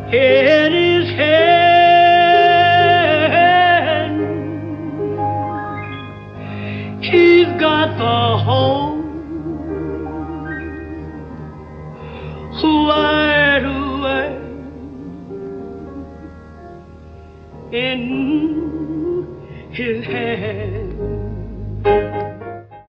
in his hand. He's got the whole wide awake in his hand.